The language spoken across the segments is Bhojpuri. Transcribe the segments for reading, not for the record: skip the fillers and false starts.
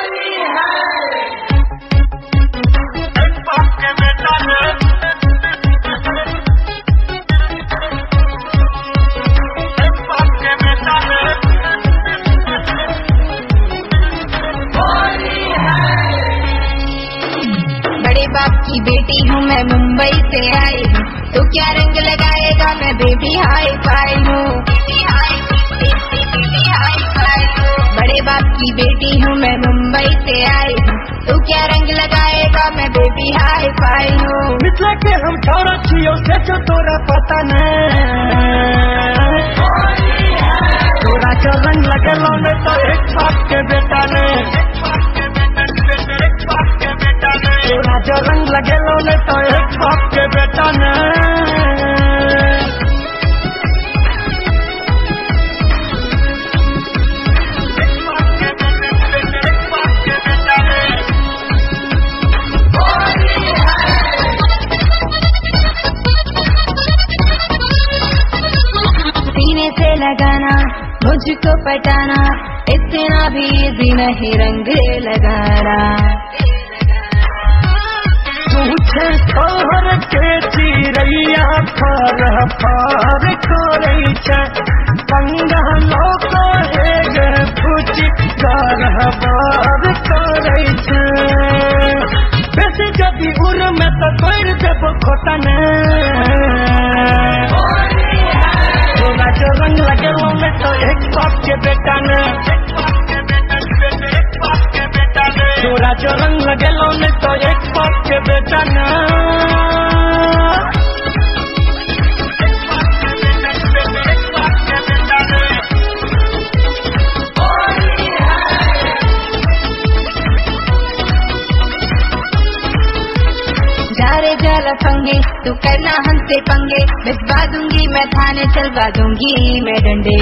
बड़े बाप की बेटी हूँ मैं, मुंबई से आई हूँ, तो क्या रंग लगाएगा, मैं बेबी हाई फाई हूँ। बड़े बाप की बेटी हूँ मैं, मुंबई से आई हूँ, तो क्या रंग लगाएगा, मैं बेबी हाई फाई हूँ। मिथिला के हम छोरा छियो से जो तोरा पता न, तोरा जो रंग लगेलो ने तो एक बाप के बेटा ने, तोरा जो रंग लगेलो ने तो एक बाप के बेटा ने। सीने से लगाना मुझको पटाना, इतना भी इजी नहीं रंग लगाना। तुझे तोहर के चिड़ैया फार फार कोरै छै, पंगा लोको हे गे फुचि गार बार कोरै छै। बेसी जदि उड़ में तो तोड़ देब खोटा ने, तोरा जो रंग लगेलो में तो एक बाप के बेटा ने, तोरा जो रंग लगेलो में तो एक बाप के बेटा ने। जा रे जा लफंगे, तू करना हमसे पंगे, भिजवा दूंगी मैं थाने, चलवा दूंगी मैं डंडे।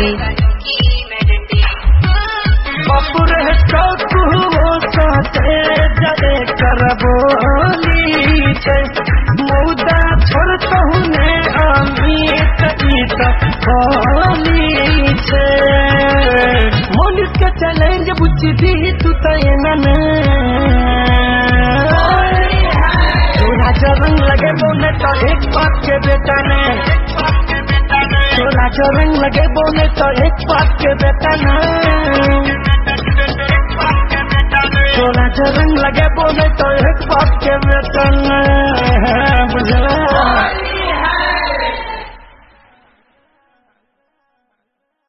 बापुर तो तू साथे जरे करबोली छै, मौदा छोड़ता हूँ ने अमित गीत होली छै। मोनिस के चैलेंज बुझी दी तू तो एना ने, तोरा जो रंग लगेबो ने तो एक बाप के बेटा ने, तोरा जो रंग लगेबो ने तो एक बाप के बेटा ने, तोरा जो रंग लगेबो ने तो एक बाप के बेटा ने।